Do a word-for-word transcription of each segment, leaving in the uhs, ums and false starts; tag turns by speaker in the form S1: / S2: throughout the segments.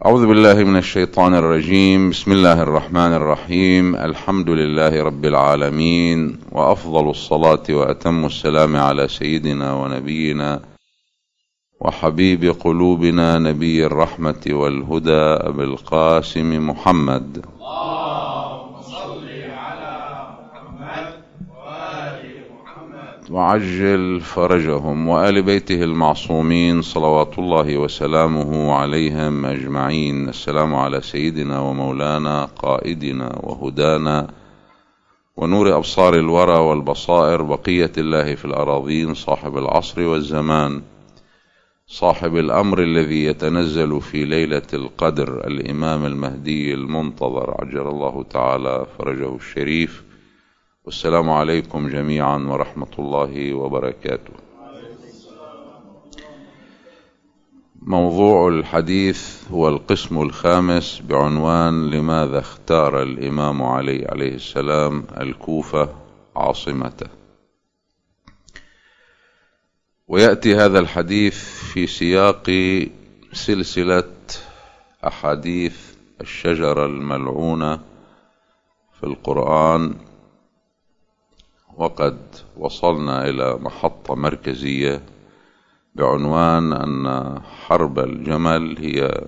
S1: أعوذ بالله من الشيطان الرجيم. بسم الله الرحمن الرحيم. الحمد لله رب العالمين، وأفضل الصلاة وأتم السلام على سيدنا ونبينا وحبيب قلوبنا نبي الرحمة والهدى أبي القاسم محمد.
S2: اللهم صل على محمد وآل محمد
S1: وعجل فرجهم وآل بيته المعصومين صلوات الله وسلامه عليهم أجمعين. السلام على سيدنا ومولانا قائدنا وهدانا ونور أبصار الورى والبصائر، بقية الله في الأراضين، صاحب العصر والزمان، صاحب الأمر الذي يتنزل في ليلة القدر، الإمام المهدي المنتظر عجل الله تعالى فرجه الشريف. والسلام عليكم جميعا ورحمة الله وبركاته. موضوع الحديث هو القسم الخامس بعنوان: لماذا اختار الإمام علي عليه السلام الكوفة عاصمته؟ ويأتي هذا الحديث في سياق سلسلة أحاديث الشجرة الملعونة في القرآن، وقد وصلنا إلى محطة مركزية بعنوان أن حرب الجمل هي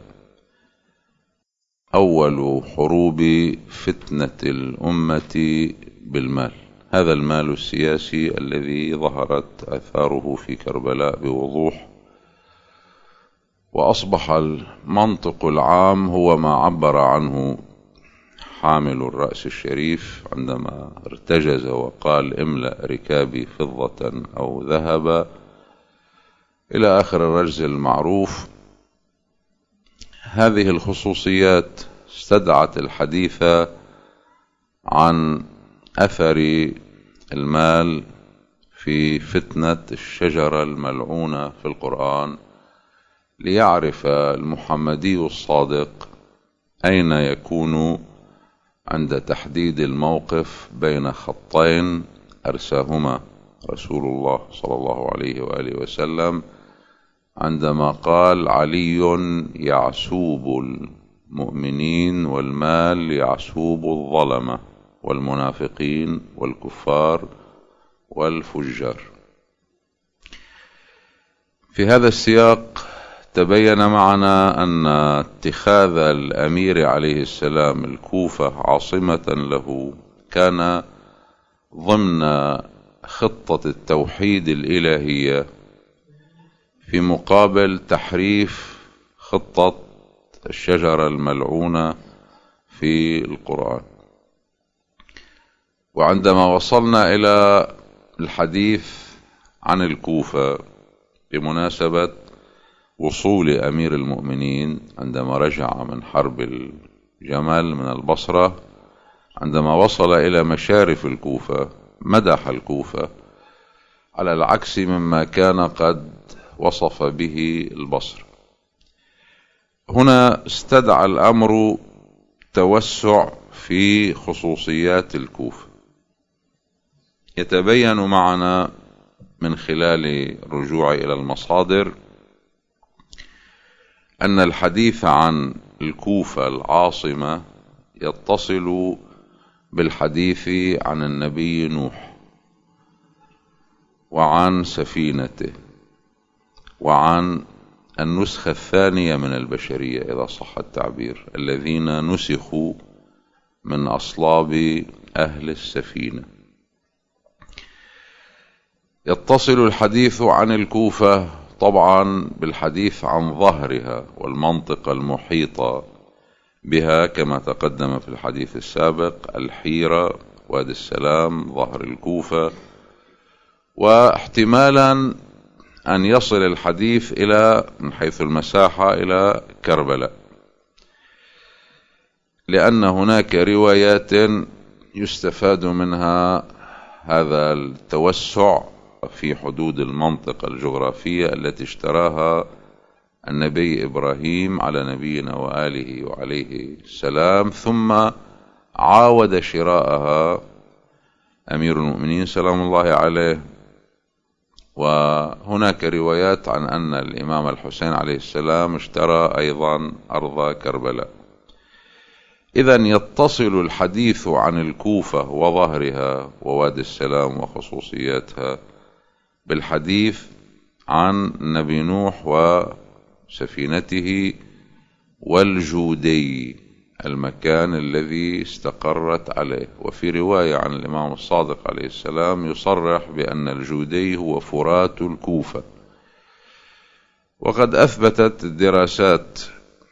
S1: أول حروب فتنة الأمة بالمال، هذا المال السياسي الذي ظهرت آثاره في كربلاء بوضوح، وأصبح المنطق العام هو ما عبر عنه حامل الرأس الشريف عندما ارتجز وقال: املأ ركابي فضة أو ذهبا، إلى آخر الرجز المعروف. هذه الخصوصيات استدعت الحديث عن أثر المال في فتنة الشجرة الملعونة في القرآن، ليعرف المحمدي الصادق أين يكون عند تحديد الموقف بين خطين أرساهما رسول الله صلى الله عليه وآله وسلم عندما قال: علي يعسوب المؤمنين والمال يعسوب الظلمة والمنافقين والكفار والفجار. في هذا السياق تبين معنا أن اتخاذ الأمير عليه السلام الكوفة عاصمة له كان ضمن خطة التوحيد الإلهية في مقابل تحريف خطة الشجرة الملعونة في القرآن. وعندما وصلنا إلى الحديث عن الكوفة بمناسبة وصول أمير المؤمنين عندما رجع من حرب الجمل من البصرة، عندما وصل إلى مشارف الكوفة مدح الكوفة على العكس مما كان قد وصف به البصرة. هنا استدعى الأمر توسع في خصوصيات الكوفة. يتبين معنا من خلال الرجوع إلى المصادر أن الحديث عن الكوفة العاصمة يتصل بالحديث عن النبي نوح وعن سفينته وعن النسخة الثانية من البشرية إذا صح التعبير، الذين نسخوا من أصلاب أهل السفينة. يتصل الحديث عن الكوفة طبعا بالحديث عن ظهرها والمنطقة المحيطة بها كما تقدم في الحديث السابق: الحيرة، وادي السلام، ظهر الكوفة، واحتمالا أن يصل الحديث إلى من حيث المساحة إلى كربلاء، لأن هناك روايات يستفاد منها هذا التوسع في حدود المنطقة الجغرافية التي اشتراها النبي إبراهيم على نبينا وآله وعليه السلام، ثم عاود شراءها أمير المؤمنين سلام الله عليه وهناك روايات عن أن الإمام الحسين عليه السلام اشترى أيضا أرض كربلاء. إذن يتصل الحديث عن الكوفة وظهرها ووادي السلام وخصوصياتها بالحديث عن نبي نوح وسفينته والجودي، المكان الذي استقرت عليه. وفي رواية عن الإمام الصادق عليه السلام يصرح بأن الجودي هو فرات الكوفة. وقد أثبتت الدراسات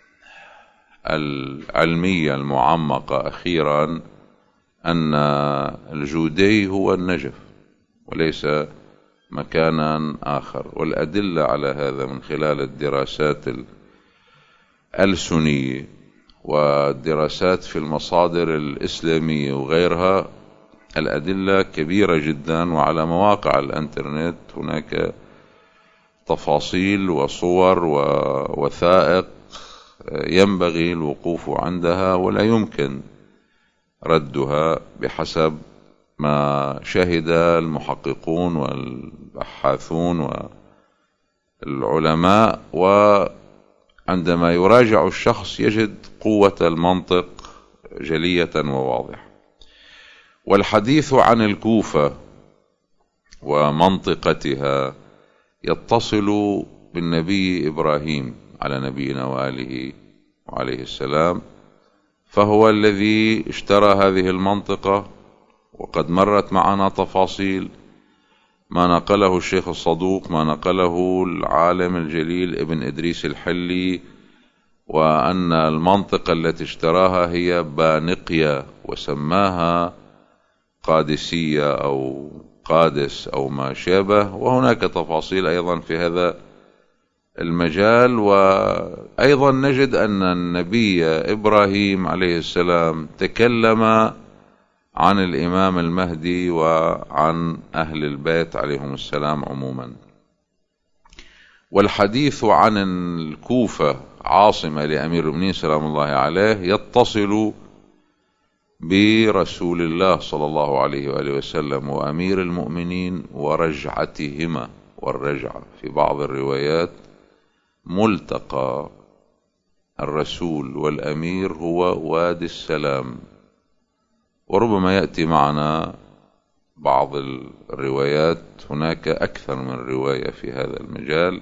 S1: العلمية المعمقة أخيرا أن الجودي هو النجف وليس مكانا آخر، والأدلة على هذا من خلال الدراسات الألسنية والدراسات في المصادر الإسلامية وغيرها. الأدلة كبيرة جدا، وعلى مواقع الإنترنت هناك تفاصيل وصور ووثائق ينبغي الوقوف عندها ولا يمكن ردها بحسب ما شهد المحققون والبحاثون والعلماء. وعندما يراجع الشخص يجد قوة المنطق جلية وواضحة. والحديث عن الكوفة ومنطقتها يتصل بالنبي إبراهيم على نبينا وآله وعليه السلام، فهو الذي اشترى هذه المنطقة. وقد مرت معنا تفاصيل ما نقله الشيخ الصدوق، ما نقله العالم الجليل ابن إدريس الحلي، وأن المنطقة التي اشتراها هي بانقية، وسماها قادسية أو قادس أو ما شابه. وهناك تفاصيل أيضا في هذا المجال. وأيضا نجد أن النبي إبراهيم عليه السلام تكلم عن الإمام المهدي وعن أهل البيت عليهم السلام عموما. والحديث عن الكوفة عاصمة لأمير المؤمنين سلام الله عليه يتصل برسول الله صلى الله عليه وآله وسلم وأمير المؤمنين ورجعتهما. والرجعة في بعض الروايات ملتقى الرسول والأمير هو وادي السلام. وربما يأتي معنا بعض الروايات، هناك أكثر من رواية في هذا المجال.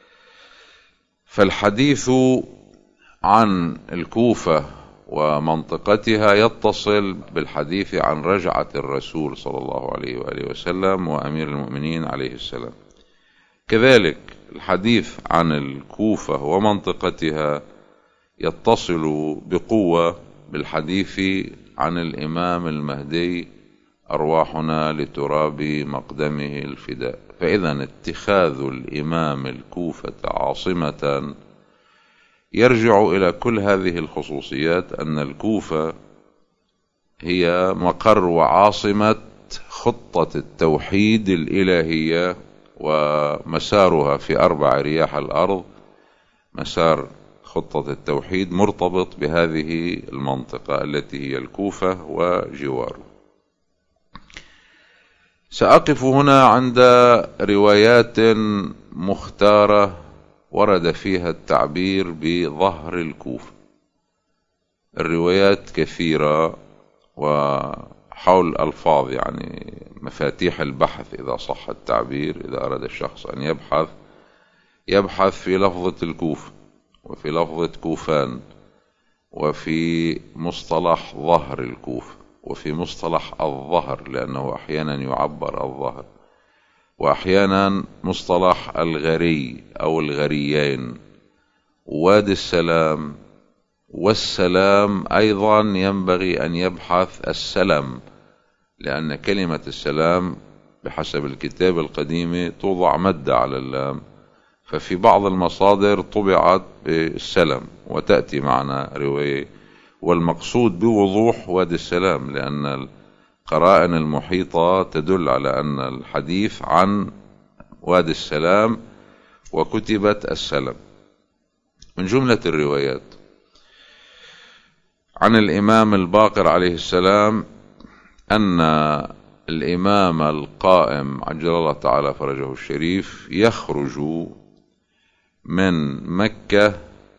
S1: فالحديث عن الكوفة ومنطقتها يتصل بالحديث عن رجعة الرسول صلى الله عليه وآله وسلم وأمير المؤمنين عليه السلام. كذلك الحديث عن الكوفة ومنطقتها يتصل بقوة بالحديث عن الإمام المهدي أرواحنا لتراب مقدمه الفداء. فإذا اتخاذ الإمام الكوفة عاصمة يرجع إلى كل هذه الخصوصيات، أن الكوفة هي مقر وعاصمة خطة التوحيد الإلهية، ومسارها في أربع رياح الأرض. مسار خطة التوحيد مرتبط بهذه المنطقة التي هي الكوفة وجواره. سأقف هنا عند روايات مختارة ورد فيها التعبير بظهر الكوفة. الروايات كثيرة وحول ألفاظ، يعني مفاتيح البحث إذا صح التعبير. إذا أراد الشخص أن يبحث يبحث في لفظة الكوفة وفي لفظة كوفان وفي مصطلح ظهر الكوفة وفي مصطلح الظهر، لأنه أحيانا يعبر الظهر، وأحيانا مصطلح الغري أو الغريين، وادي السلام. والسلام أيضا ينبغي أن يبحث السلام، لأن كلمة السلام بحسب الكتاب القديم توضع مادة على اللام، ففي بعض المصادر طبعت بالسلام وتأتي معنا رواية. والمقصود بوضوح وادي السلام، لأن القرائن المحيطة تدل على أن الحديث عن وادي السلام وكتبت السلام. من جملة الروايات عن الإمام الباقر عليه السلام أن الإمام القائم عجل الله تعالى فرجه الشريف يخرج من مكة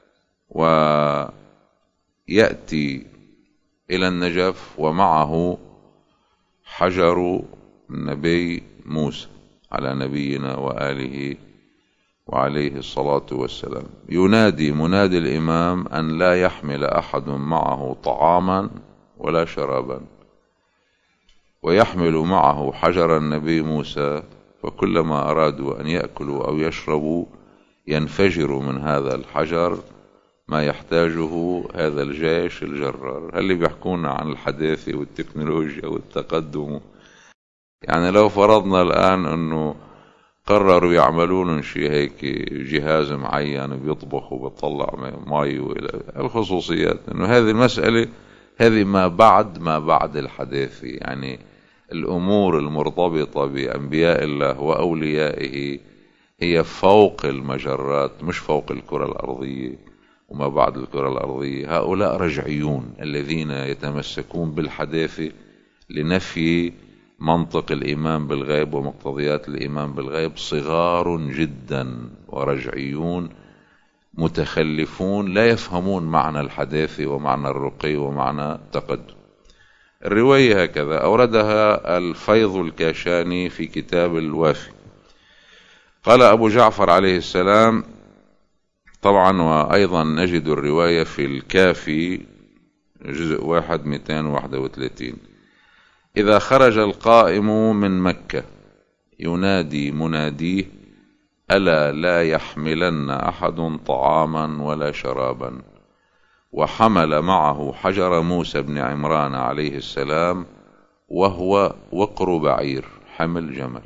S1: ويأتي إلى النجف ومعه حجر النبي موسى على نبينا وآله وعليه الصلاة والسلام. ينادي منادي الإمام أن لا يحمل أحد معه طعاما ولا شرابا، ويحمل معه حجر النبي موسى، فكلما أرادوا أن يأكلوا أو يشربوا ينفجر من هذا الحجر ما يحتاجه هذا الجيش الجرار. هل اللي بيحكونا عن الحداثة والتكنولوجيا والتقدم؟ يعني لو فرضنا الآن أنه قرروا يعملون شيء هيك جهاز معين بيطبخ وبيطلع مي وإلى الخصوصيات، أنه هذه المسألة هذه ما بعد ما بعد الحداثة. يعني الأمور المرتبطة بأنبياء الله وأوليائه هي فوق المجرات مش فوق الكرة الأرضية وما بعد الكرة الأرضية. هؤلاء رجعيون الذين يتمسكون بالحداثة لنفي منطق الإيمان بالغيب ومقتضيات الإيمان بالغيب صغار جدا ورجعيون متخلفون لا يفهمون معنى الحداثة ومعنى الرقي ومعنى التقدم. الرواية هكذا أوردها الفيض الكاشاني في كتاب الوافي. قال أبو جعفر عليه السلام، طبعا وأيضا نجد الرواية في الكافي جزء واحد مئتين وواحد وثلاثين: إذا خرج القائم من مكة ينادي مناديه ألا لا يحملن أحد طعاما ولا شرابا، وحمل معه حجر موسى بن عمران عليه السلام وهو وقر بعير حمل جمل.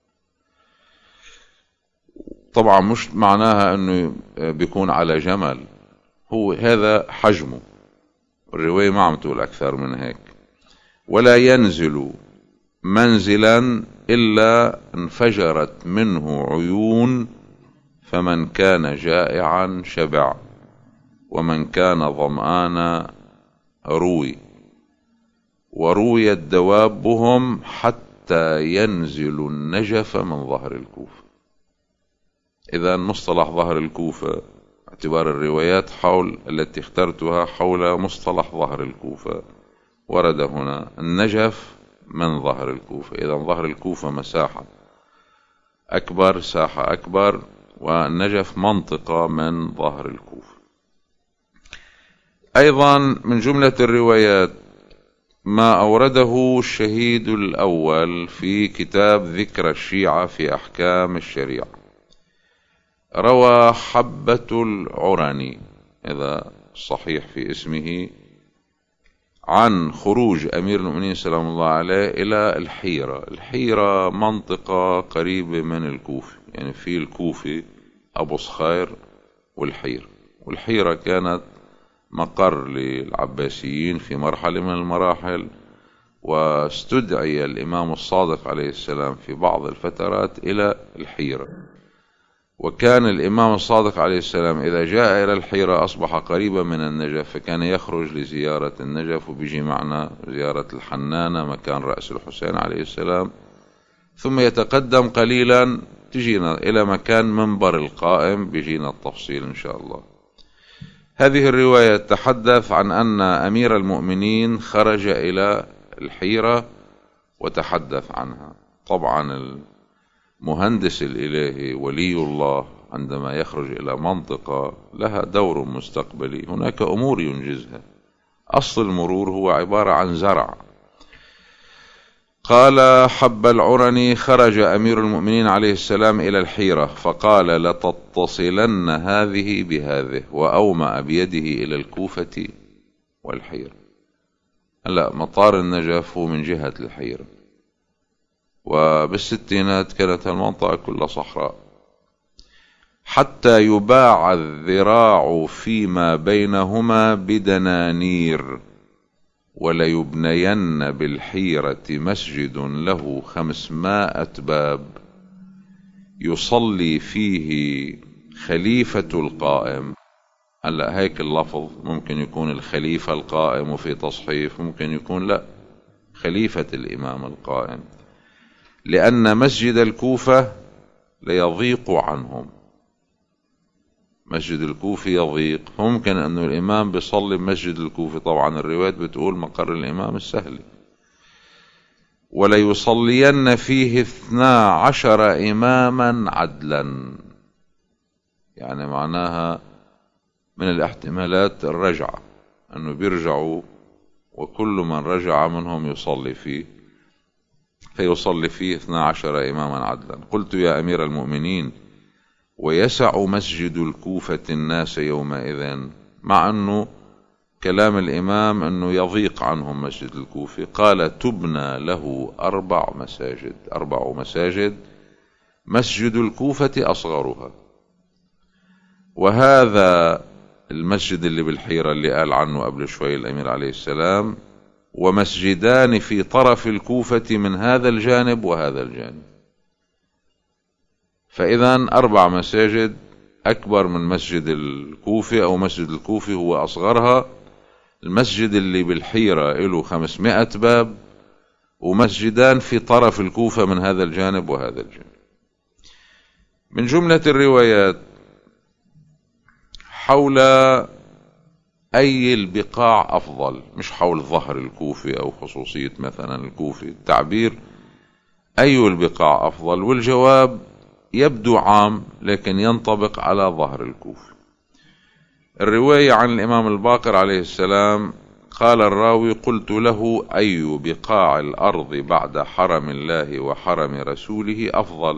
S1: طبعا مش معناها أنه بيكون على جمل، هو هذا حجمه، الرواية ما عم تقول أكثر من هيك. ولا ينزل منزلا إلا انفجرت منه عيون، فمن كان جائعا شبع ومن كان ظمآنا روي، ورويت دوابهم حتى ينزل النجف من ظهر الكوفة. إذا مصطلح ظهر الكوفة اعتبار الروايات حول التي اخترتها حول مصطلح ظهر الكوفة، ورد هنا النجف من ظهر الكوفة. إذا ظهر الكوفة مساحة أكبر، ساحة أكبر، والنجف منطقة من ظهر الكوفة. أيضا من جملة الروايات ما أورده الشهيد الأول في كتاب ذكر الشيعة في أحكام الشريعة. روى حبة العرني، إذا صحيح في اسمه، عن خروج أمير المؤمنين سلام الله عليه إلى الحيرة. الحيرة منطقة قريبة من الكوفة، يعني في الكوفة أبو صخير والحيرة، والحيرة كانت مقر للعباسيين في مرحلة من المراحل، واستدعي الإمام الصادق عليه السلام في بعض الفترات إلى الحيرة. وكان الإمام الصادق عليه السلام إذا جاء إلى الحيرة أصبح قريبا من النجف، فكان يخرج لزيارة النجف، وبيجي معنا زيارة الحنانة مكان رأس الحسين عليه السلام، ثم يتقدم قليلا تجينا إلى مكان منبر القائم، بيجينا التفصيل إن شاء الله. هذه الرواية تحدث عن أن أمير المؤمنين خرج إلى الحيرة وتحدث عنها. طبعا المهندس الإلهي ولي الله عندما يخرج إلى منطقة لها دور مستقبلي هناك أمور ينجزها. أصل المرور هو عبارة عن زرع. قال حب العرني: خرج أمير المؤمنين عليه السلام إلى الحيرة فقال: لتتصلن هذه بهذه، وأومأ بيده إلى الكوفة والحيرة. هلا مطار النجف هو من جهة الحيرة، وبالستينات كانت المنطقة كلها صحراء، حتى يباع الذراع فيما بينهما بدنانير، وليبنين بالحيرة مسجد له خمسمائة باب يصلي فيه خليفة القائم. هلا هيك اللفظ ممكن يكون الخليفة القائم وفي تصحيف، ممكن يكون لا خليفة الإمام القائم، لأن مسجد الكوفة ليضيق عنهم. مسجد الكوفة يضيق، ممكن أن الإمام بيصلي بمسجد الكوفة، طبعا الروايات بتقول مقر الإمام السهل، وليصلين فيه اثنا عشر إماما عدلا، يعني معناها من الاحتمالات الرجعة، أنه بيرجعوا وكل من رجع منهم يصلي فيه، فيصلي فيه اثنا عشر إماما عدلا. قلت يا أمير المؤمنين ويسع مسجد الكوفة الناس يومئذ، مع أنه كلام الإمام أنه يضيق عنهم مسجد الكوفة. قال تبنى له أربع مساجد، أربع مساجد، مسجد الكوفة أصغرها، وهذا المسجد اللي بالحيرة اللي قال عنه قبل شوي الأمير عليه السلام، ومسجدان في طرف الكوفة من هذا الجانب وهذا الجانب، فإذا أربع مساجد أكبر من مسجد الكوفة، أو مسجد الكوفة هو أصغرها. المسجد اللي بالحيرة له خمسمائة باب، ومسجدان في طرف الكوفة من هذا الجانب وهذا الجانب. من جملة الروايات حول أي البقاع أفضل، مش حول ظهر الكوفة أو خصوصية مثلا الكوفة، التعبير أي البقاع أفضل، والجواب يبدو عام لكن ينطبق على ظهر الكوفة. الرواية عن الإمام الباقر عليه السلام قال الراوي قلت له أي بقاع الأرض بعد حرم الله وحرم رسوله أفضل؟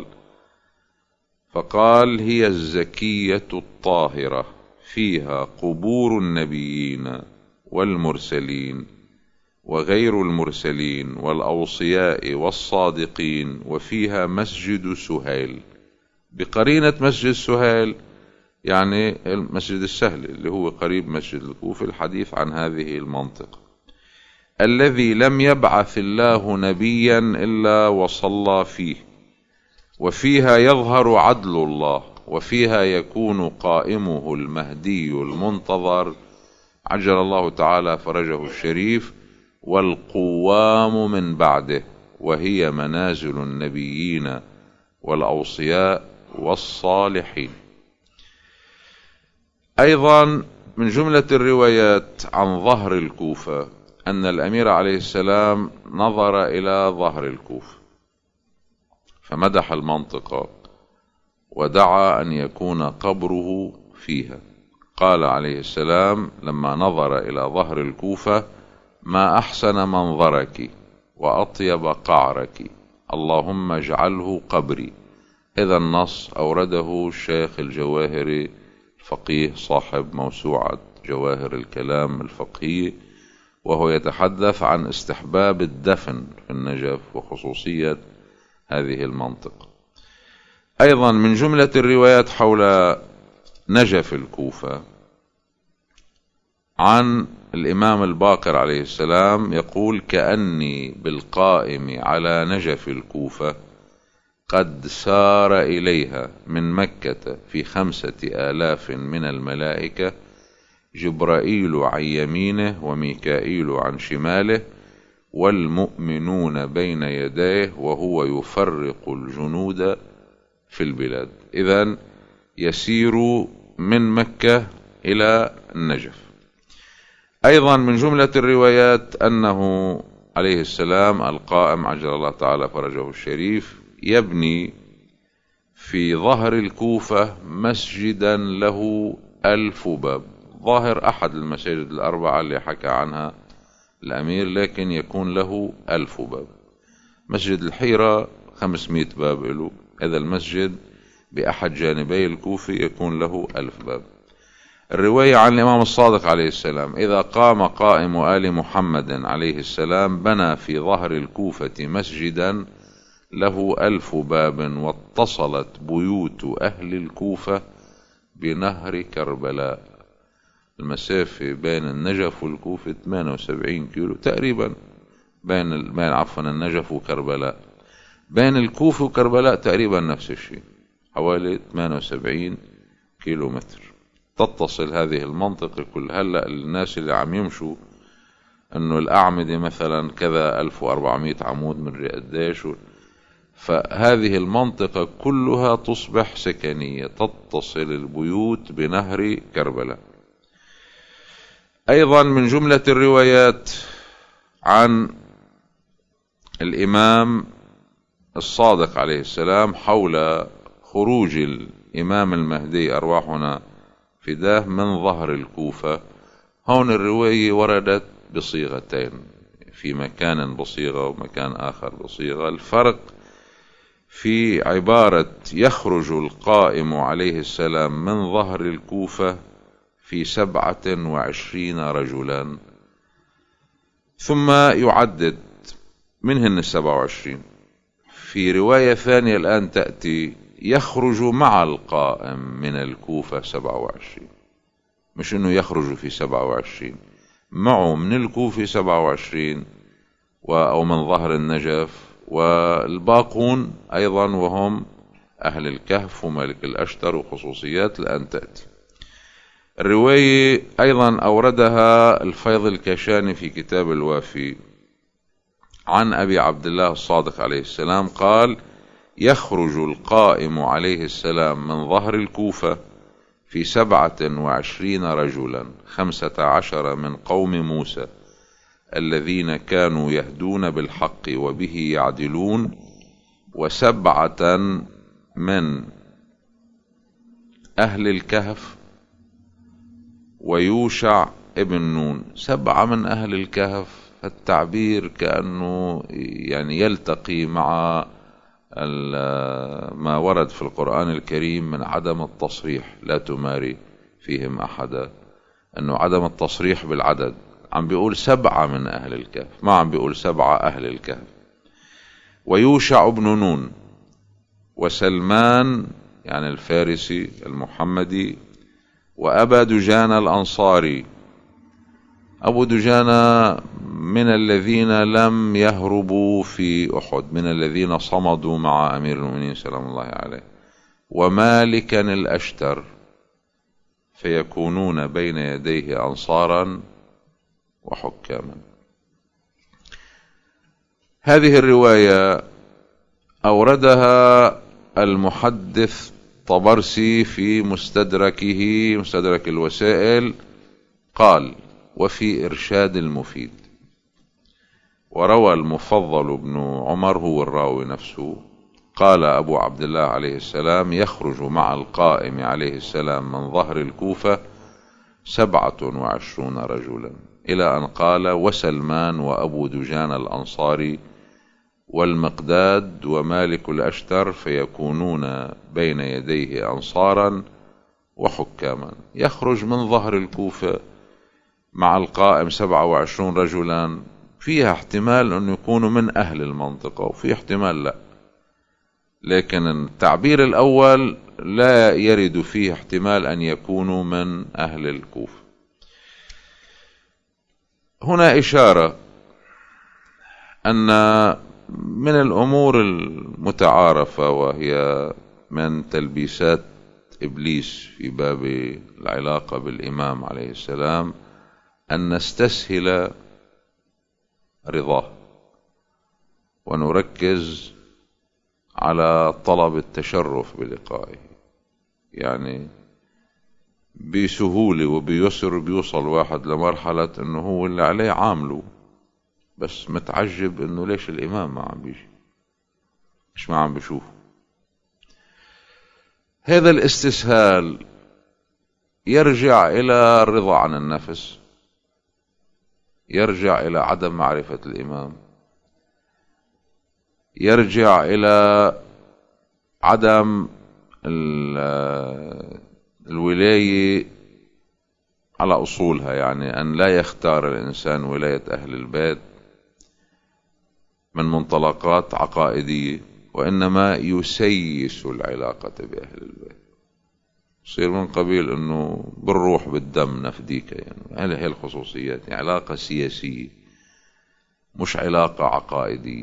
S1: فقال هي الزكية الطاهرة فيها قبور النبيين والمرسلين وغير المرسلين والأوصياء والصادقين، وفيها مسجد سهيل، بقرينة مسجد سهيل يعني المسجد السهل اللي هو قريب مسجد الكوفة، الحديث عن هذه المنطقة، الذي لم يبعث الله نبيا إلا وصلى فيه، وفيها يظهر عدل الله، وفيها يكون قائمه المهدي المنتظر عجل الله تعالى فرجه الشريف، والقوام من بعده، وهي منازل النبيين والأوصياء والصالحين. أيضا من جملة الروايات عن ظهر الكوفة أن الأمير عليه السلام نظر إلى ظهر الكوفة فمدح المنطقة ودعا أن يكون قبره فيها. قال عليه السلام لما نظر إلى ظهر الكوفة ما أحسن منظرك وأطيب قعرك، اللهم اجعله قبري. إذا النص أورده الشيخ الجواهري الفقيه صاحب موسوعة جواهر الكلام الفقهي، وهو يتحدث عن استحباب الدفن في النجف وخصوصية هذه المنطقة. أيضا من جملة الروايات حول نجف الكوفة عن الإمام الباقر عليه السلام يقول كأني بالقائم على نجف الكوفة قد سار إليها من مكة في خمسة آلاف من الملائكة، جبرائيل عن يمينه وميكائيل عن شماله، والمؤمنون بين يديه، وهو يفرق الجنود في البلاد. إذن يسير من مكة إلى النجف. أيضا من جملة الروايات أنه عليه السلام القائم عجل الله تعالى فرجه الشريف يبني في ظهر الكوفة مسجدا له ألف باب، ظاهر أحد المساجد الأربعة اللي حكى عنها الأمير، لكن يكون له ألف باب. مسجد الحيرة خمسمائة باب له، هذا المسجد بأحد جانبي الكوفة يكون له ألف باب. الرواية عن الإمام الصادق عليه السلام إذا قام قائم آل محمد عليه السلام بنى في ظهر الكوفة مسجدا له ألف باب، واتصلت بيوت أهل الكوفة بنهر كربلاء. المسافة بين النجف والكوفة ثمانية وسبعين كيلو تقريبا، بين بين عفوا النجف وكربلاء، بين الكوفة وكربلاء تقريبا نفس الشيء، حوالي ثمانية وسبعين كيلو متر. تتصل هذه المنطقة كل هلأ الناس اللي عم يمشوا أنه الأعمدة مثلا كذا ألف وأربعمائة عمود من قديش. فهذه المنطقة كلها تصبح سكنية، تتصل البيوت بنهر كربلاء. أيضا من جملة الروايات عن الإمام الصادق عليه السلام حول خروج الإمام المهدي أرواحنا فداه من ظهر الكوفة. هون الرواية وردت بصيغتين، في مكان بصيغة ومكان آخر بصيغة. الفرق في عبارة يخرج القائم عليه السلام من ظهر الكوفة في سبعة وعشرين رجلا، ثم يعدد منهن السبعة وعشرين. في رواية ثانية الآن تأتي يخرج مع القائم من الكوفة سبعة وعشرين، مش انه يخرج في سبعة وعشرين، معه من الكوفة سبعة وعشرين أو من ظهر النجف، والباقون أيضا وهم أهل الكهف وملك الأشتر وخصوصيات الآن تأتي. الرواية أيضا أوردها الفيض الكشاني في كتاب الوافي عن أبي عبد الله الصادق عليه السلام قال: يخرج القائم عليه السلام من ظهر الكوفة في سبعة وعشرين رجلا، خمسة عشر من قوم موسى الذين كانوا يهدون بالحق وبه يعدلون، وسبعة من أهل الكهف ويوشع ابن نون. سبعة من أهل الكهف، التعبير كأنه يعني يلتقي مع ما ورد في القرآن الكريم من عدم التصريح، لا تماري فيهم أحدا، أنه عدم التصريح بالعدد. عم بيقول سبعة من أهل الكهف، ما عم بيقول سبعة أهل الكهف. ويوشع ابن نون، وسلمان يعني الفارسي المحمدي، وأبا دجانة الأنصاري. أبو دجانة من الذين لم يهربوا في أحد، من الذين صمدوا مع أمير المؤمنين سلام الله عليه. ومالكا الأشتر، فيكونون بين يديه أنصارا وحكاما. هذه الرواية أوردها المحدث طبرسي في مستدركه مستدرك الوسائل، قال: وفي إرشاد المفيد. وروى المفضل بن عمر، هو الراوي نفسه، قال أبو عبد الله عليه السلام: يخرج مع القائم عليه السلام من ظهر الكوفة سبعة وعشرون رجلا، إلى أن قال: وسلمان وأبو دجان الأنصاري والمقداد ومالك الأشتر، فيكونون بين يديه أنصارا وحكاما. يخرج من ظهر الكوفة مع القائم سبعة وعشرون رجلا، فيها احتمال أن يكونوا من أهل المنطقة وفي احتمال لا، لكن التعبير الأول لا يرد فيه احتمال أن يكونوا من أهل الكوفة. هنا إشارة أن من الأمور المتعارفة، وهي من تلبيسات إبليس في باب العلاقة بالإمام عليه السلام، أن نستسهل رضاه ونركز على طلب التشرف بلقائه. يعني بسهولة وبيسر بيوصل واحد لمرحلة أنه هو اللي عليه عامله، بس متعجب أنه ليش الإمام ما عم بيجي، مش ما عم بيشوف. هذا الاستسهال يرجع إلى الرضا عن النفس، يرجع إلى عدم معرفة الإمام، يرجع إلى عدم الولاية على أصولها، يعني أن لا يختار الإنسان ولاية أهل البيت من منطلقات عقائدية، وإنما يسيس العلاقة بأهل البيت، يصير من قبيل أنه بالروح بالدم نفديك. يعني هذه الخصوصيات، يعني علاقة سياسية مش علاقة عقائدية.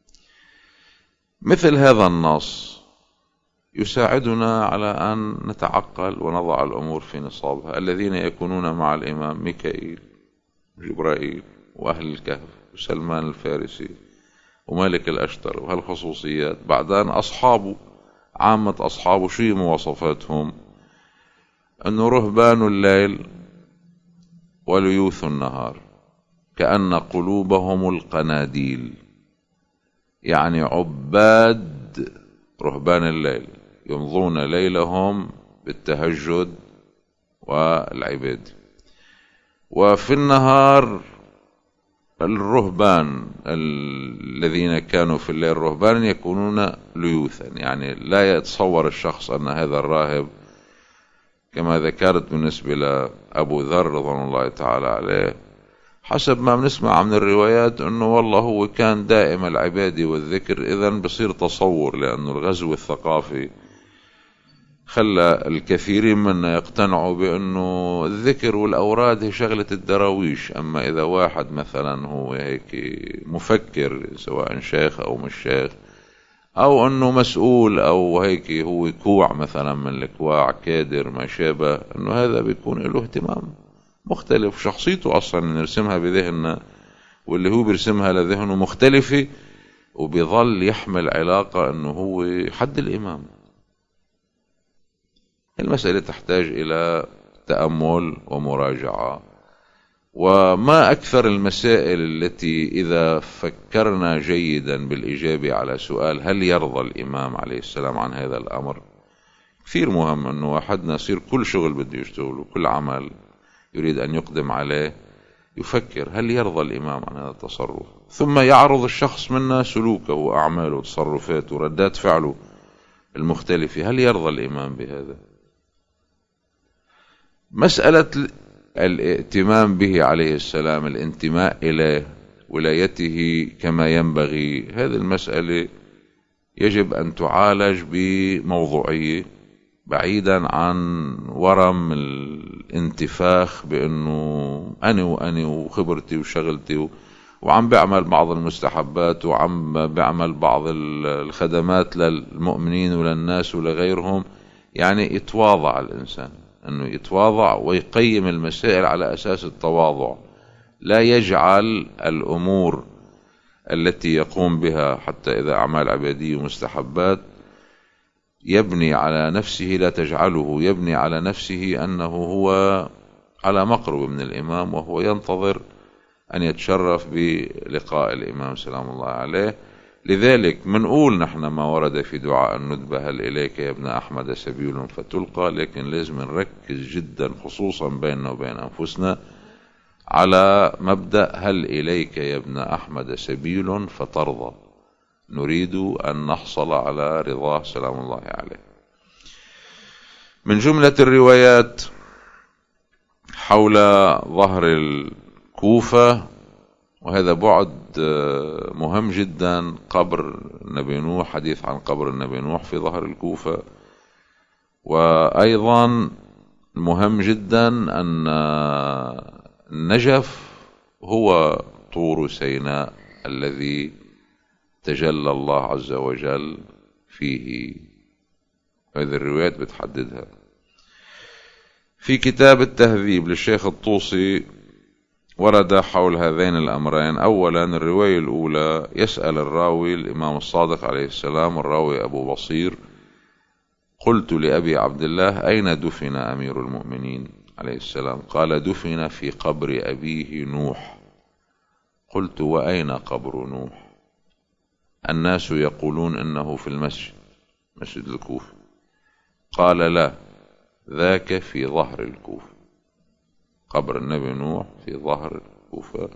S1: مثل هذا النص يساعدنا على أن نتعقل ونضع الأمور في نصابها. الذين يكونون مع الإمام: ميكائيل، جبرائيل، وأهل الكهف وسلمان الفارسي ومالك الأشتر وهالخصوصيات. بعدين أصحابه، عامة أصحابه شو مواصفاتهم؟ أنه رهبان الليل وليوث النهار، كأن قلوبهم القناديل، يعني عباد رهبان الليل يمضون ليلهم بالتهجد والعبادة، وفي النهار الرهبان الذين كانوا في الليل رهبان يكونون ليوثا. يعني لا يتصور الشخص أن هذا الراهب كما ذكرت بالنسبة لأبو ذر رضوان الله تعالى عليه، حسب ما بنسمع من الروايات أنه والله هو كان دائم العبادة والذكر. إذن بصير تصور، لأنه الغزو الثقافي خلى الكثيرين منا يقتنعوا بأنه الذكر والأوراد هي شغلة الدراويش. أما إذا واحد مثلا هو هيك مفكر، سواء شيخ أو مش شيخ، أو أنه مسؤول، أو هيك هو كوع مثلا من الكواع، كادر ما شابه، أنه هذا بيكون له اهتمام مختلف. شخصيته أصلا نرسمها بذهننا، واللي هو بيرسمها لذهنه مختلفة، وبيظل يحمل علاقة أنه هو حد الإمام. المسألة تحتاج إلى تأمل ومراجعة. وما أكثر المسائل التي إذا فكرنا جيدا بالإجابة على سؤال هل يرضى الإمام عليه السلام عن هذا الأمر، كثير مهم أنه واحدنا يصير كل شغل بده يشتغل وكل عمل يريد أن يقدم عليه يفكر هل يرضى الإمام عن هذا التصرف، ثم يعرض الشخص منا سلوكه وأعماله وتصرفاته وردات فعله المختلفة، هل يرضى الإمام بهذا؟ مسألة الائتمام به عليه السلام، الانتماء إليه، ولايته كما ينبغي، هذه المسألة يجب أن تعالج بموضوعية، بعيدا عن ورم الانتفاخ بأنه أنا وأنا وخبرتي وشغلتي وعم بعمل بعض المستحبات وعم بعمل بعض الخدمات للمؤمنين وللناس ولغيرهم. يعني يتواضع الإنسان، أنه يتواضع ويقيم المسائل على أساس التواضع، لا يجعل الأمور التي يقوم بها حتى إذا أعمال عبادية ومستحبات يبني على نفسه، لا تجعله يبني على نفسه أنه هو على مقرب من الإمام، وهو ينتظر أن يتشرف بلقاء الإمام سلام الله عليه. لذلك منقول نحن ما ورد في دعاء الندبة هل إليك يا ابن أحمد سبيل فتلقى، لكن لازم نركز جدا خصوصا بيننا وبين أنفسنا على مبدأ هل إليك يا ابن أحمد سبيل فترضى، نريد أن نحصل على رضاه سلام الله عليه. من جملة الروايات حول ظهر الكوفة، وهذا بعد مهم جدا، قبر النبي نوح، حديث عن قبر النبي نوح في ظهر الكوفة. وأيضا مهم جدا أن النجف هو طور سيناء الذي تجلى الله عز وجل فيه، هذه الروايات بتحددها. في كتاب التهذيب للشيخ الطوسي ورد حول هذين الأمرين. أولا الرواية الأولى يسأل الراوي الإمام الصادق عليه السلام، الراوي أبو بصير: قلت لأبي عبد الله أين دفن أمير المؤمنين عليه السلام؟ قال: دفن في قبر أبيه نوح. قلت: وأين قبر نوح؟ الناس يقولون إنه في المسجد، مسجد الكوفة. قال: لا، ذاك في ظهر الكوفة، قبر النبي نوح في ظهر الكوفة.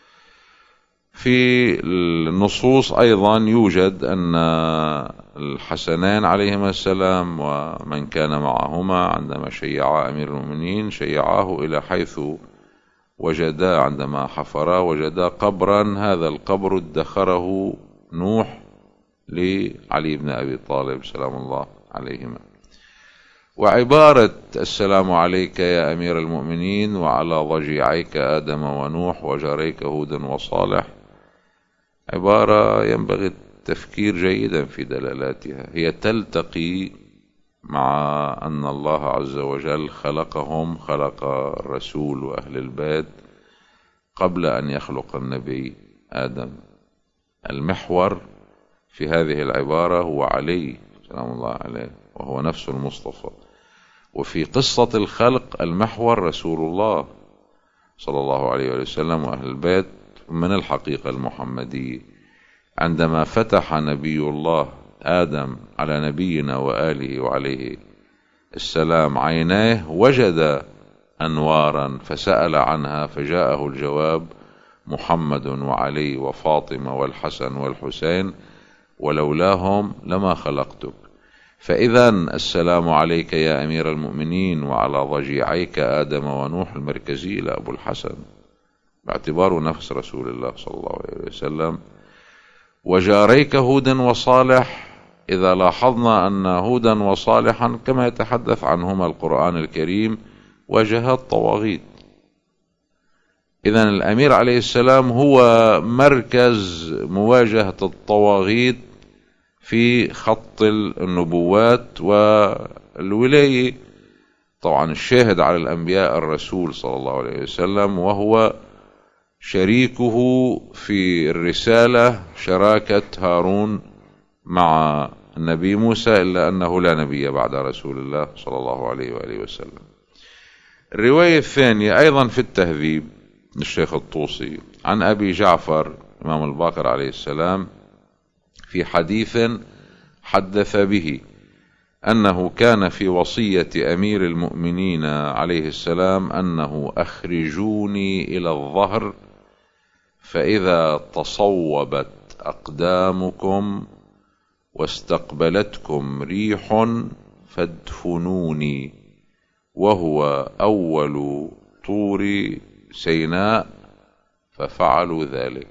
S1: في النصوص أيضا يوجد أن الحسنين عليهما السلام ومن كان معهما عندما شيعا أمير المؤمنين شيعاه إلى حيث وجدا، عندما حفرا وجدا قبرا، هذا القبر ادخره نوح لعلي بن أبي طالب سلام الله عليهما. وعبارة السلام عليك يا أمير المؤمنين وعلى ضجيعيك آدم ونوح وجاريك هود وصالح عبارة ينبغي التفكير جيدا في دلالاتها. هي تلتقي مع أن الله عز وجل خلقهم، خلق الرسول وأهل البيت، قبل أن يخلق النبي آدم. المحور في هذه العبارة هو علي سلام الله عليه، وهو نفس المصطفى. وفي قصة الخلق المحور رسول الله صلى الله عليه وسلم وأهل البيت من الحقيقة المحمدية. عندما فتح نبي الله آدم على نبينا وآله وعليه السلام عينيه وجد أنوارا فسأل عنها فجاءه الجواب: محمد وعلي وفاطمة والحسن والحسين ولولاهم لما خلقتك. فإذا السلام عليك يا أمير المؤمنين وعلى ضجيعيك آدم ونوح المركزي لأبو الحسن، باعتباره نفس رسول الله صلى الله عليه وسلم. وجاريك هود وصالح، إذا لاحظنا أن هودا وصالحا كما يتحدث عنهما القرآن الكريم واجهات طواغيت. إذن الأمير عليه السلام هو مركز مواجهة الطواغيت في خط النبوات والولاية. طبعا الشاهد على الأنبياء الرسول صلى الله عليه وسلم، وهو شريكه في الرسالة شراكة هارون مع النبي موسى، إلا أنه لا نبي بعد رسول الله صلى الله عليه وآله وسلم. الرواية الثانية أيضا في التهذيب للشيخ الطوسي عن أبي جعفر إمام الباقر عليه السلام في حديث حدث به أنه كان في وصية أمير المؤمنين عليه السلام أنه: أخرجوني إلى الظهر فإذا تصوبت أقدامكم واستقبلتكم ريح فادفنوني، وهو أول طور سيناء، ففعلوا ذلك.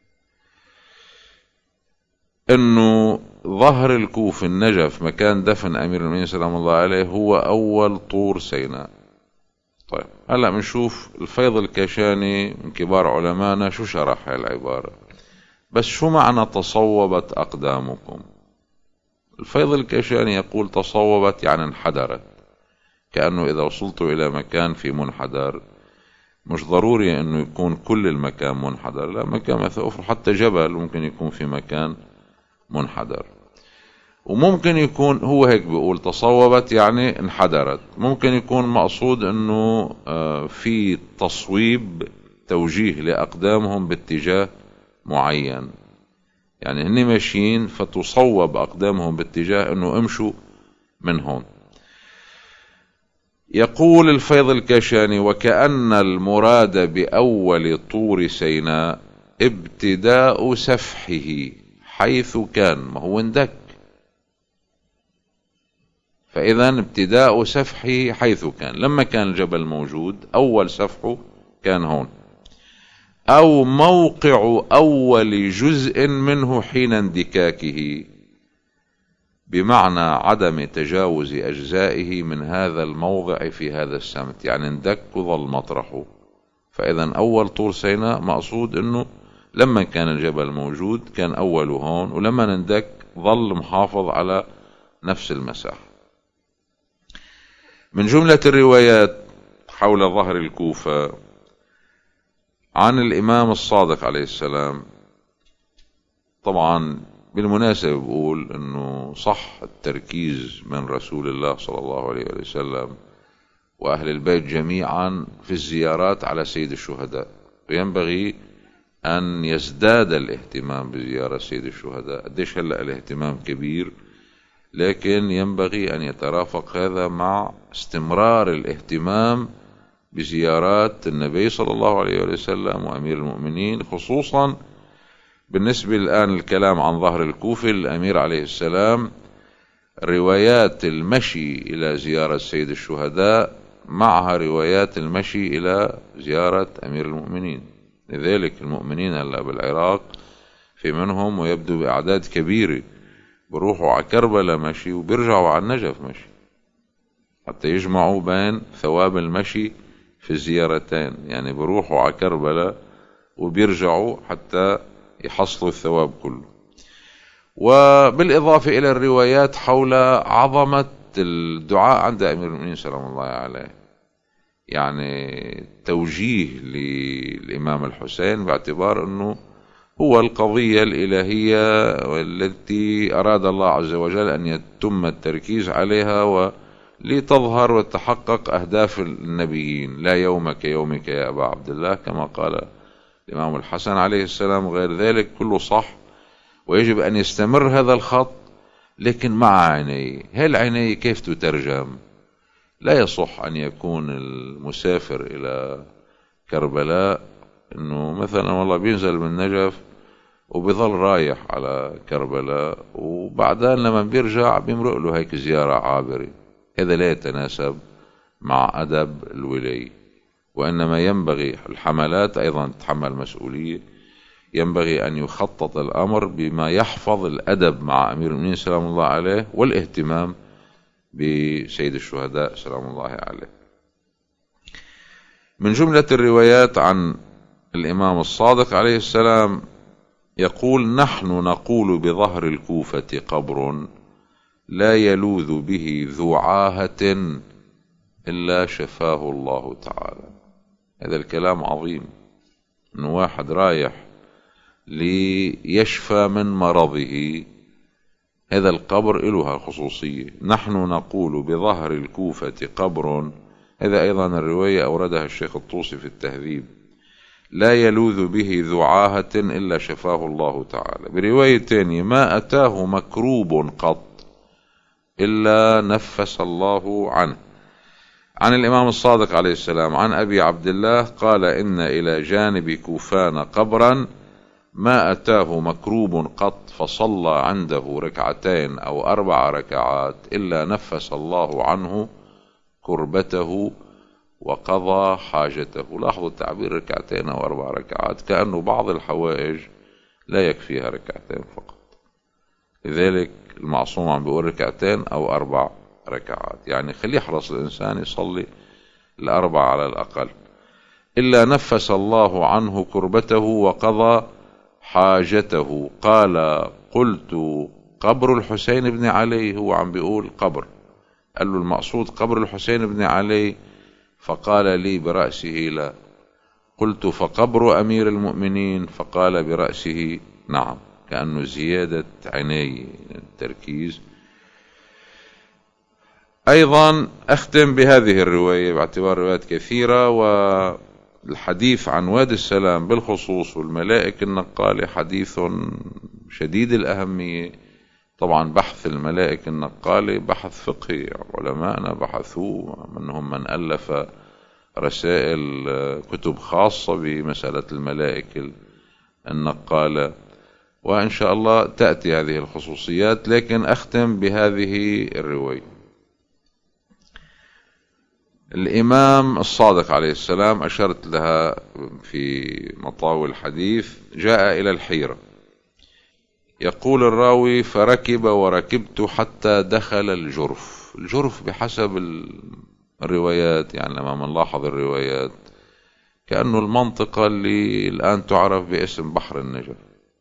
S1: إنه ظهر الكوف النجف مكان دفن أمير المؤمنين سلام الله عليه هو أول طور سيناء. طيب هلأ بنشوف الفيض الكاشاني من كبار علمانا شو شرح هاي العبارة. بس شو معنى تصوبت أقدامكم؟ الفيض الكاشاني يقول تصوبت يعني انحدرت، كأنه إذا وصلت إلى مكان في منحدر مش ضروري أنه يكون كل المكان منحدر، لا، مكان مثلا حتى جبل ممكن يكون في مكان منحدر، وممكن يكون هو هيك بيقول تصوبت يعني انحدرت. ممكن يكون مقصود أنه في تصويب توجيه لأقدامهم باتجاه معين، يعني هني ماشيين فتصوب أقدامهم باتجاه أنه امشوا من هون. يقول الفيض الكاشاني: وكأن المراد بأول طور سيناء ابتداء سفحه حيث كان، ما هو اندك، فإذا ابتداء سفحه حيث كان، لما كان الجبل موجود أول سفحه كان هون، أو موقع أول جزء منه حين اندكاكه، بمعنى عدم تجاوز أجزائه من هذا الموضع في هذا السمت، يعني اندك وظل مطرحه. فإذا أول طور سيناء مقصود أنه لما كان الجبل موجود كان أوله هون، ولما اندك ظل محافظ على نفس المساحة. من جملة الروايات حول ظهر الكوفة عن الإمام الصادق عليه السلام، طبعا بالمناسبة بقول أنه صح التركيز من رسول الله صلى الله عليه وسلم وأهل البيت جميعا في الزيارات على سيد الشهداء، وينبغي أن يزداد الاهتمام بزيارة سيد الشهداء. قديش هلأ الاهتمام كبير، لكن ينبغي أن يترافق هذا مع استمرار الاهتمام بزيارات النبي صلى الله عليه وسلم وأمير المؤمنين، خصوصا بالنسبة الآن الكلام عن ظهر الكوفة الأمير عليه السلام. روايات المشي إلى زيارة سيد الشهداء معها روايات المشي إلى زيارة أمير المؤمنين، لذلك المؤمنين هلا بالعراق في منهم ويبدو بأعداد كبيرة بروحوا على كربلاء مشي وبيرجعوا على النجف مشي، حتى يجمعوا بين ثواب المشي في الزيارتين، يعني بروحوا على كربلاء وبيرجعوا حتى يحصلوا الثواب كله. وبالإضافة إلى الروايات حول عظمة الدعاء عند أمير المؤمنين سلام الله عليه، يعني توجيه للإمام الحسين باعتبار أنه هو القضية الإلهية والتي أراد الله عز وجل أن يتم التركيز عليها ولتظهر وتحقق أهداف النبيين. لا يومك يومك يا أبا عبد الله كما قال الإمام الحسن عليه السلام. غير ذلك كله صح ويجب أن يستمر هذا الخط، لكن مع عيني. هالعيني كيف تترجم؟ لا يصح أن يكون المسافر إلى كربلاء إنه مثلا والله بينزل من نجف وبيظل رايح على كربلاء وبعدين لما بيرجع بيمرق له هيك زيارة عابرة. هذا لا يتناسب مع أدب الولاية، وإنما ينبغي الحملات أيضا تتحمل مسؤولية. ينبغي أن يخطط الأمر بما يحفظ الأدب مع أمير المؤمنين سلام الله عليه والاهتمام بسيد الشهداء سلام الله عليه. من جملة الروايات عن الإمام الصادق عليه السلام يقول: نحن نقول بظهر الكوفة قبر لا يلوذ به ذو عاهة إلا شفاه الله تعالى. هذا الكلام عظيم، إنه واحد رايح ليشفى من مرضه، هذا القبر له خصوصية. نحن نقول بظهر الكوفة قبر، هذا أيضا الرواية أوردها الشيخ الطوسي في التهذيب، لا يلوذ به ذو عاهة إلا شفاه الله تعالى. برواية تانية: ما أتاه مكروب قط إلا نفس الله عنه. عن الإمام الصادق عليه السلام عن أبي عبد الله قال: إن إلى جانب كوفان قبرا ما أتاه مكروب قط فصلى عنده ركعتين أو أربع ركعات إلا نفس الله عنه كربته وقضى حاجته. لاحظوا التعبير ركعتين أو أربع ركعات، كأنه بعض الحوائج لا يكفيها ركعتين فقط، لذلك المعصوم عم بيقول ركعتين أو أربع ركعات، يعني خليه يحرص الإنسان يصلي الأربع على الأقل. إلا نفس الله عنه كربته وقضى حاجته. قال: قلت قبر الحسين بن علي، هو عم بيقول قبر، قال له المقصود قبر الحسين بن علي، فقال لي برأسه لا. قلت: فقبر أمير المؤمنين؟ فقال برأسه نعم، كأنه زيادة عناية التركيز. أيضا أختم بهذه الرواية باعتبار روايات كثيرة، والحديث عن وادي السلام بالخصوص والملائكة النقالة حديث شديد الأهمية. طبعا بحث الملائكة النقالة بحث فقهي، علماءنا بحثوه، منهم من ألف رسائل كتب خاصة بمسألة الملائكة النقالة، وإن شاء الله تأتي هذه الخصوصيات. لكن أختم بهذه الرواية. الإمام الصادق عليه السلام أشرت لها في مطاوي الحديث: جاء إلى الحيرة، يقول الراوي: فركب وركبت حتى دخل الجرف. الجرف بحسب الروايات، يعني لما منلاحظ الروايات، كأنه المنطقة اللي الآن تعرف باسم بحر النجف.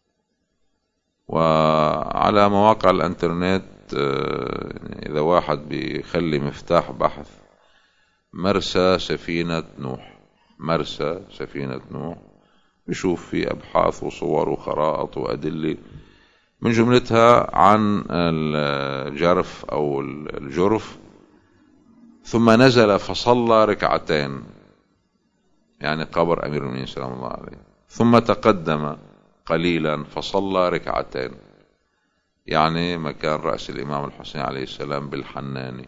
S1: وعلى مواقع الانترنت إذا واحد بيخلي مفتاح بحث مرسى سفينة نوح، مرسى سفينة نوح، بيشوف في أبحاث وصور وخرائط وأدلة، من جملتها عن الجرف أو الجرف. ثم نزل فصلى ركعتين، يعني قبر أمير المؤمنين سلام الله عليه. ثم تقدم قليلا فصلى ركعتين، يعني مكان رأس الإمام الحسين عليه السلام بالحناني.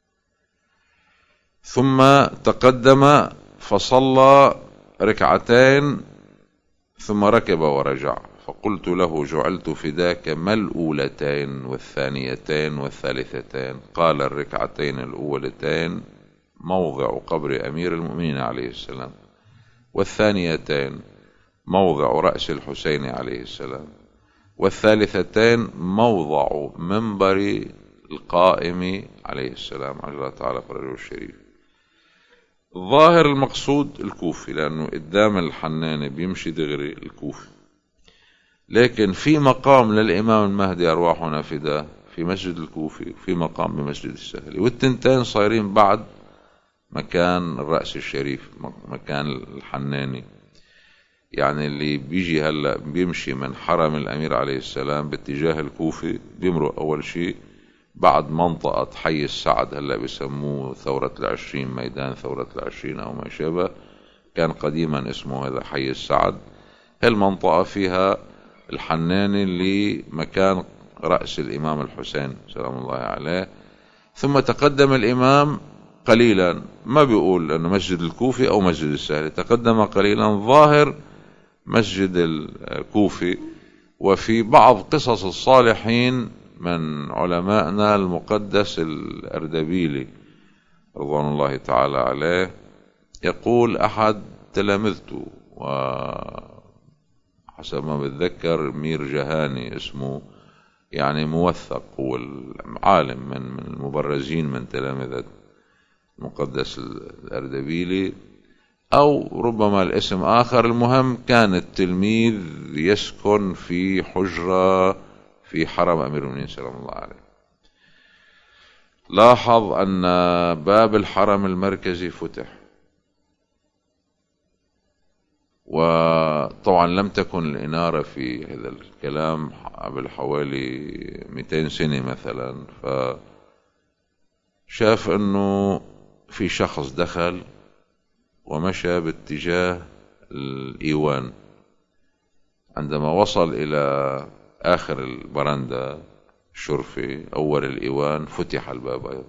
S1: ثم تقدم فصلى ركعتين ثم ركب ورجع. فقلت له: جعلت فداك ما الأولتين والثانيتين والثالثتين؟ قال: الركعتين الأولتين موضع قبر أمير المؤمنين عليه السلام، والثانيتين موضع رأس الحسين عليه السلام، والثالثتين موضع منبر القائم عليه السلام عجل تعالى فرجه الشريف. الظاهر المقصود الكوفي، لأنه قدام الحناني بيمشي دغري الكوفي، لكن في مقام للإمام المهدي أرواحنا فداه في مسجد الكوفي، وفي مقام بمسجد السهلي، والتنتين صايرين بعد مكان الرأس الشريف، مكان الحناني. يعني اللي بيجي هلأ بيمشي من حرم الأمير عليه السلام باتجاه الكوفة بيمرق أول شيء بعد منطقة حي السعد، هلأ بيسموه ثورة العشرين، ميدان ثورة العشرين أو ما شابه، كان قديما اسمه هذا حي السعد. هالمنطقة فيها الحناني اللي مكان رأس الإمام الحسين سلام الله عليه. ثم تقدم الإمام قليلا، ما بيقول أنه مسجد الكوفي أو مسجد السهل، تقدم قليلا ظاهر مسجد الكوفي. وفي بعض قصص الصالحين من علمائنا المقدس الأردبيلي رضوان الله تعالى عليه يقول أحد تلامذته، وحسب ما بتذكر مير جهاني اسمه، يعني موثق، هو العالم من من المبرزين من تلامذة المقدس الأردبيلي، أو ربما الاسم آخر. المهم كان التلميذ يسكن في حجرة في حرم أمير المؤمنين سلام الله عليه. لاحظ أن باب الحرم المركزي فتح، وطبعا لم تكن الإنارة في هذا الكلام قبل حوالي مئتين سنة مثلا. فشاف أنه في شخص دخل ومشى باتجاه الإيوان. عندما وصل إلى آخر البرندة الشرفة أول الإيوان فتح الباب أيضا،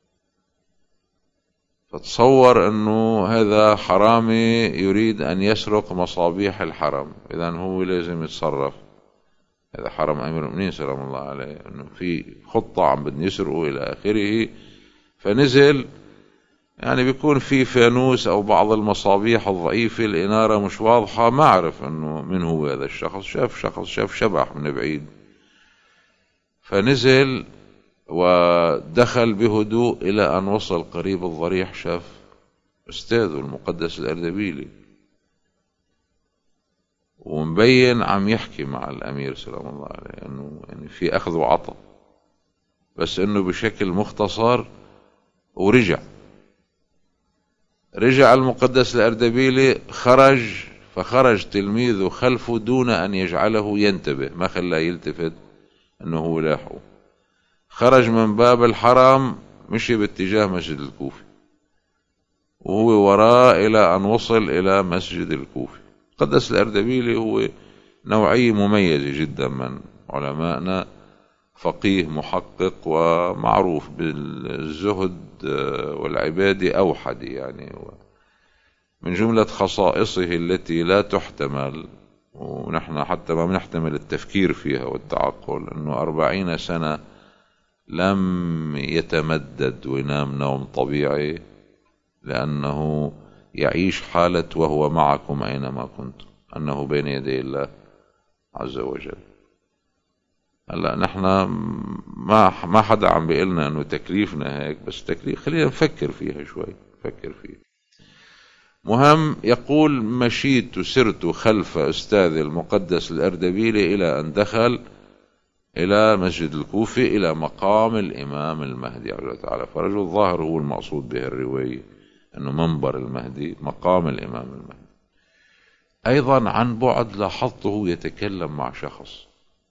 S1: فتصور أنه هذا حرامي يريد أن يسرق مصابيح الحرم، إذن هو لازم يتصرف. هذا حرم أمير المؤمنين سلام الله عليه، أنه في خطة عم بدن يسرقوا إلى آخره. فنزل، يعني بيكون في فانوس أو بعض المصابيح الضعيفة الإنارة مش واضحة، ما عرف أنه من هو هذا الشخص. شاف شخص، شاف شبح من بعيد، فنزل ودخل بهدوء إلى أن وصل قريب الضريح. شاف أستاذه المقدس الأردبيلي ومبين عم يحكي مع الأمير سلام الله عليه، أنه يعني في أخذ وعطاء، بس أنه بشكل مختصر. ورجع رجع المقدس الأردبيلي، خرج، فخرج تلميذه خلفه دون أن يجعله ينتبه، ما خلاه يلتفت أنه هو لاحقه. خرج من باب الحرم، مشي باتجاه مسجد الكوفي، وهو وراه إلى أن وصل إلى مسجد الكوفي. المقدس الأردبيلي هو نوعية مميزة جدا من علمائنا، فقيه محقق ومعروف بالزهد والعبادة أوحد، يعني من جملة خصائصه التي لا تحتمل، ونحن حتى ما بنحتمل التفكير فيها والتعقل، أنه أربعين سنة لم يتمدد وينام نوم طبيعي، لأنه يعيش حالة وهو معكم أينما كنتم، أنه بين يدي الله عز وجل. هلا نحن ما ما حدا عم بيقلنا انه تكليفنا هيك، بس تكليف خلينا نفكر فيها شوي، نفكر فيها. مهم، يقول مشيت سرت خلف أستاذ المقدس الأردبيلي إلى أن دخل إلى مسجد الكوفي إلى مقام الإمام المهدي عليه تعالى فرجه. الظاهر هو المقصود به الرواية أنه منبر المهدي، مقام الإمام المهدي. أيضا عن بعد لاحظته يتكلم مع شخص،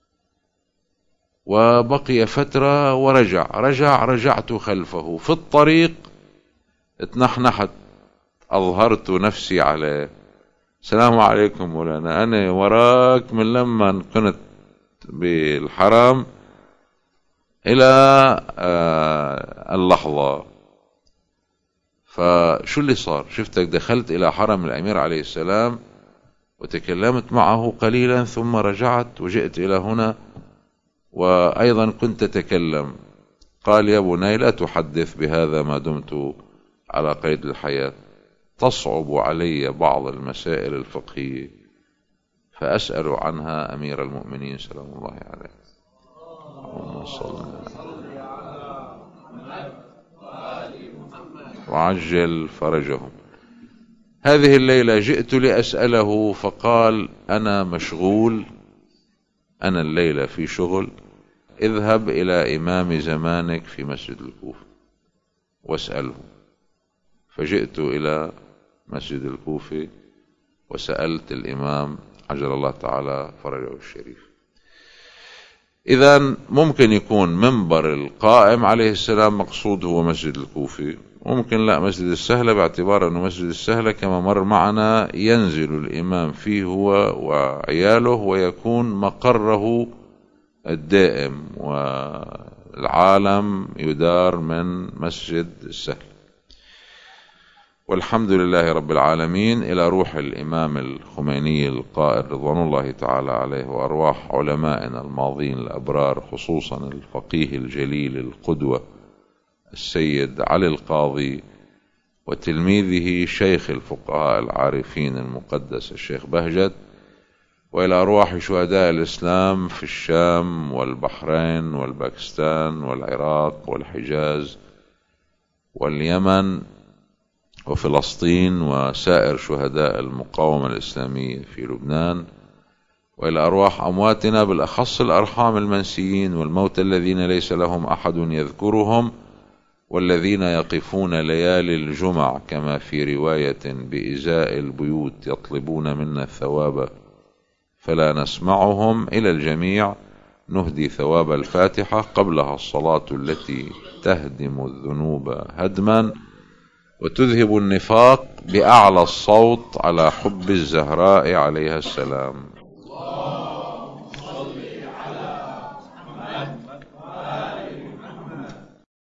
S1: وبقي فترة ورجع رجع رجعت خلفه. في الطريق اتنحنحت، أظهرت نفسي عليه، السلام عليكم مولانا، أنا وراك من لما كنت بالحرم إلى اللحظة. فشو اللي صار؟ شفتك دخلت إلى حرم الأمير عليه السلام وتكلمت معه قليلا، ثم رجعت وجئت إلى هنا، وأيضا كنت تتكلم. قال يا بني لا تحدث بهذا ما دمت على قيد الحياة، تصعب علي بعض المسائل الفقهية فأسأل عنها أمير المؤمنين سلام الله عليه. اللهم صل على محمد وعجل فرجهم. هذه الليلة جئت لأسأله فقال أنا مشغول، أنا الليلة في شغل، اذهب إلى إمام زمانك في مسجد الكوفة واسأله. فجئت إلى مسجد الكوفة وسألت الإمام عجل الله تعالى فرجه الشريف. إذن ممكن يكون منبر القائم عليه السلام مقصود هو مسجد الكوفة، ممكن لا مسجد السهلة، باعتبار أنه مسجد السهلة كما مر معنا ينزل الإمام فيه هو وعياله ويكون مقره الدائم، والعالم يدار من مسجد السهل. والحمد لله رب العالمين، إلى روح الإمام الخميني القائد رضوان الله تعالى عليه، وأرواح علمائنا الماضين الأبرار، خصوصا الفقيه الجليل القدوة السيد علي القاضي، وتلميذه شيخ الفقهاء العارفين المقدس الشيخ بهجت، وإلى أرواح شهداء الإسلام في الشام والبحرين والباكستان والعراق والحجاز واليمن وفلسطين وسائر شهداء المقاومة الإسلامية في لبنان، وإلى أرواح أمواتنا بالأخص الأرحام المنسيين والموتى الذين ليس لهم أحد يذكرهم، والذين يقفون ليالي الجمع كما في رواية بإزاء البيوت يطلبون منا الثواب فلا نسمعهم. إلى الجميع نهدي ثواب الفاتحة قبلها الصلاة التي تهدم الذنوب هدما وتذهب النفاق بأعلى الصوت على حب الزهراء عليها السلام.